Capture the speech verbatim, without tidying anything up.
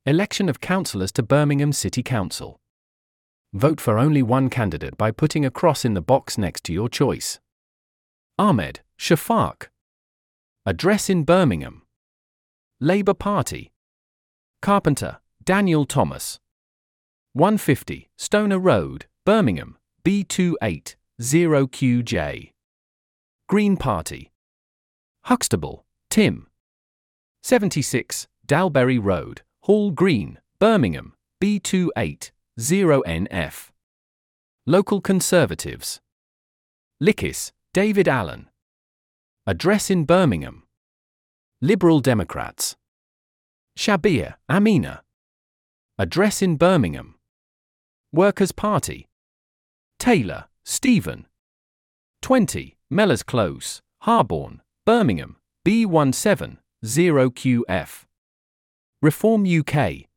Election of councillors to Birmingham City Council. Vote for only one candidate by putting a cross in the box next to your choice. Ahmed Shafaq. Address in Birmingham. Labour Party. Carpenter Daniel Thomas. one fifty Stoner Road, Birmingham, B two eight zero Q J. Green Party. Huxtable Tim. seventy-six Dalberry Road, Hall Green, Birmingham, B two eight zero N F. Local Conservatives. Lickis David Allen. Address in Birmingham. Liberal Democrats. Shabir Amina. Address in Birmingham. Workers' Party. Taylor Stephen. twenty Mellors Close, Harborne, Birmingham, B one seven zero Q F. Reform U K.